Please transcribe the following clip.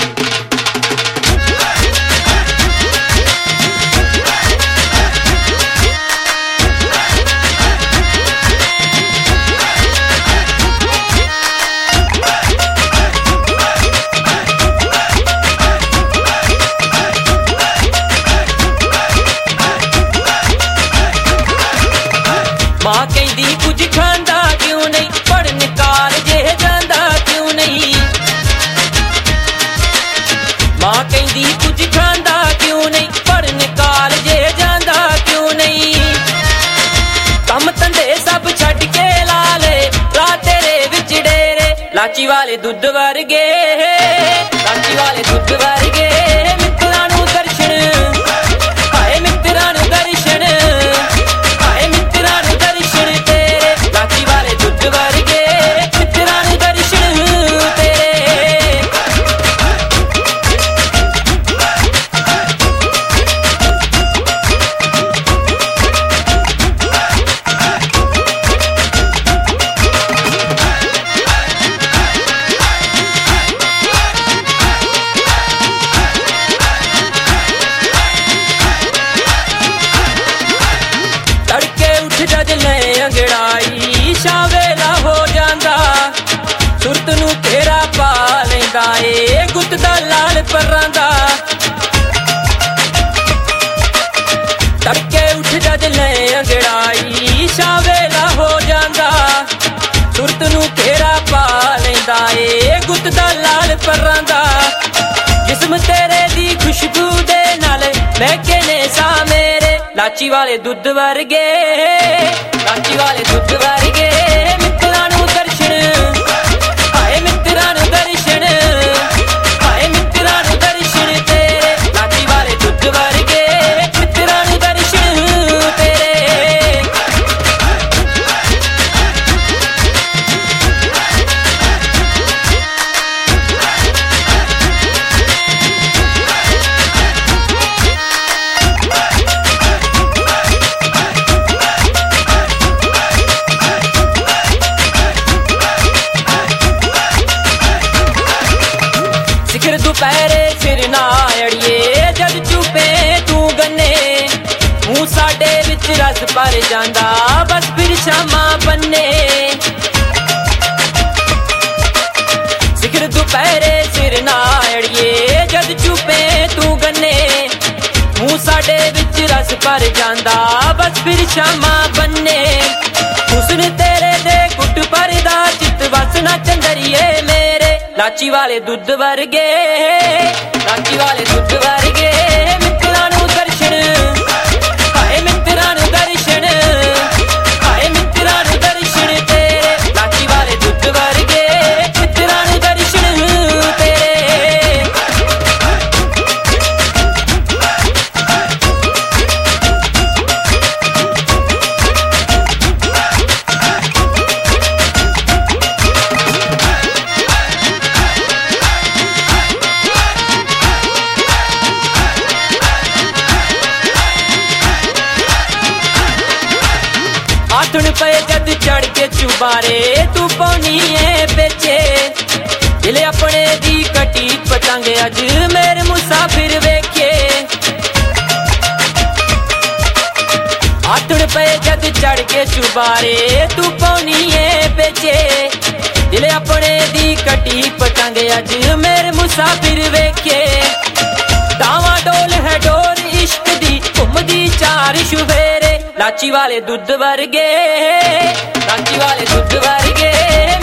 मां कहती कुछ खांदा क्यों नहीं, पढ़न कालजे जांदा क्यों नहीं। मां कहती कुछ खांदा क्यों नहीं, पढ़न कालजे जांदा क्यों नहीं। कम धंधे सब छड़ के ला ले, ला तेरे विच डेरे लाची वाले दुध वर्गे, लाची वाले दुध वर्गे। मित्रां नूं दर्शन, हाय मित्रां नूं दर्शन, हाय मित्रां नूं दर्शन तेरे लाची वाले दुध वर्गे। मित्रां नूं दर्शन तेरे। जद ले अंगड़ाई शावेला हो जांदा, सुरत नूं घेरा पा लेंदा ए गुत दा लाल परांदा। तड़के उठ जद ले अंगड़ाई शावेला हो जांदा, सुरत नूं घेरा पा लेंदा ए गुत दा लाल परांदा। जिस्म तेरे दी खुशबू दे नाल महके ने सा मेरे लाची वाले दुध वर्गे, लाची वाले दुध वर्गे। मित्रां नूं दर्शन, हाय मित्रां नूं दर्शन, हाय मित्रां नूं दर्शन तेरे लाची वाले दुध वर्गे। मित्रां नूं दर्शन तेरे। सिखर दोपहरे सिर ना अड़िए जद चुपे तू गन्ने, मुंह साडे विच रस भर जांदा बस फिर शामा बन्ने। सिखर दोपहरे सिर ना अड़िए जद चुपे तू गन्ने, मुंह साडे विच रस भर जांदा बस फिर शामा बन्ने। हुस्न तेरे दे गुट भरदा चित बस ना चंदरिए मेरे लाची वाले दुध वर्गे, लाची वाले दुध वर्गे। मित्रां नूं दर्शन, हाय मित्रां नूं दर्शन, हाय मित्रां नूं दर्शन तेरे लाची वाले दुध वर्गे। मित्रां नूं दर्शन तेरे। आथण पे जद चढ़ के चुबारे तू पौनी है बेचे, दिल अपने दी कटी पतंग अज मेरे मुसाफिर वेखे। आथण पे जद चढ़ के चुबारे तू पौनी है बेचे, दिल अपने दी कटी पतंग अज मेरे मुसाफिर वेखे। दावा डोल है डोर इश्क दी घुमदी चार शुबेरे लाची वाले दुध वर्गे, लाची वाले दुध वर्गे।